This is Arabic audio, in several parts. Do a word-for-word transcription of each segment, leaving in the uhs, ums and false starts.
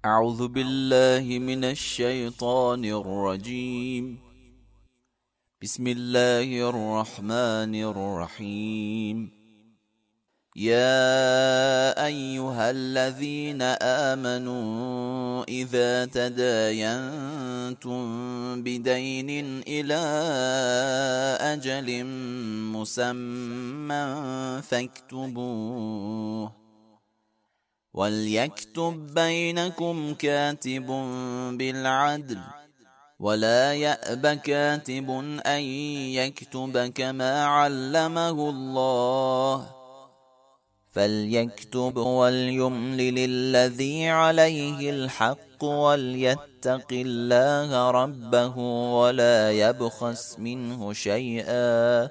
أعوذ بالله من الشيطان الرجيم. بسم الله الرحمن الرحيم. يا أيها الذين آمنوا إذا تداينتم بدين إلى أجل مسمى فاكتبوه، وليكتب بينكم كاتب بالعدل، ولا يأب كاتب أن يكتب كما علمه الله، فليكتب وليملل الذي عليه الحق وليتق الله ربه ولا يبخس منه شيئا،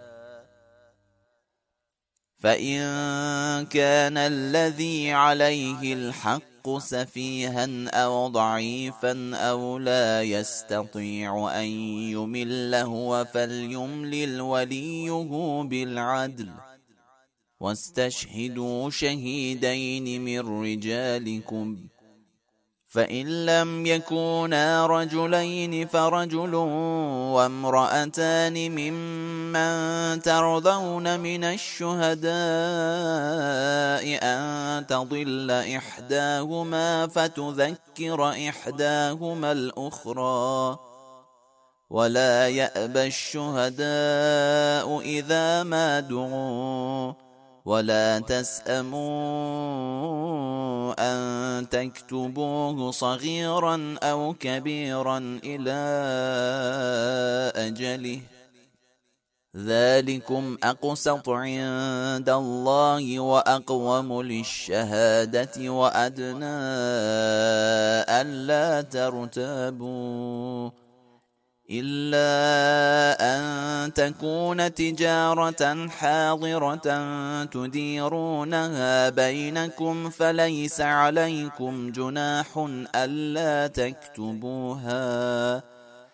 فإن كان الذي عليه الحق سفيها أو ضعيفا أو لا يستطيع أن يمل هو فليملل وليه بالعدل، واستشهدوا شهيدين من رجالكم، فإن لم يكونا رجلين فرجل وامرأتان ممن ترضون من الشهداء أن تضل إحداهما فتذكر إحداهما الأخرى، ولا يأبى الشهداء إذا ما دعوا، ولا تسأموا أن تكتبوه صغيرا أو كبيرا إلى أجله، ذلكم أقسط عند الله وأقوم للشهادة وأدنى ألا ترتابوا، إلا أن تكون تجارة حاضرة تديرونها بينكم فليس عليكم جناح ألا تكتبوها،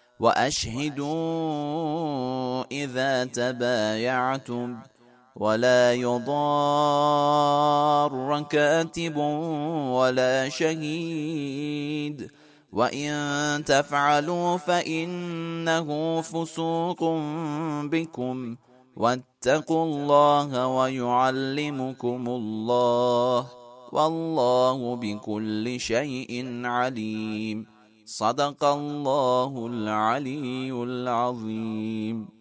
وأشهدوا إذا تبايعتم، ولا يضار كاتب ولا شهيد، وإن تفعلوا فإنه فسوق بكم، واتقوا الله ويعلمكم الله، والله بكل شيء عليم. صدق الله العلي العظيم.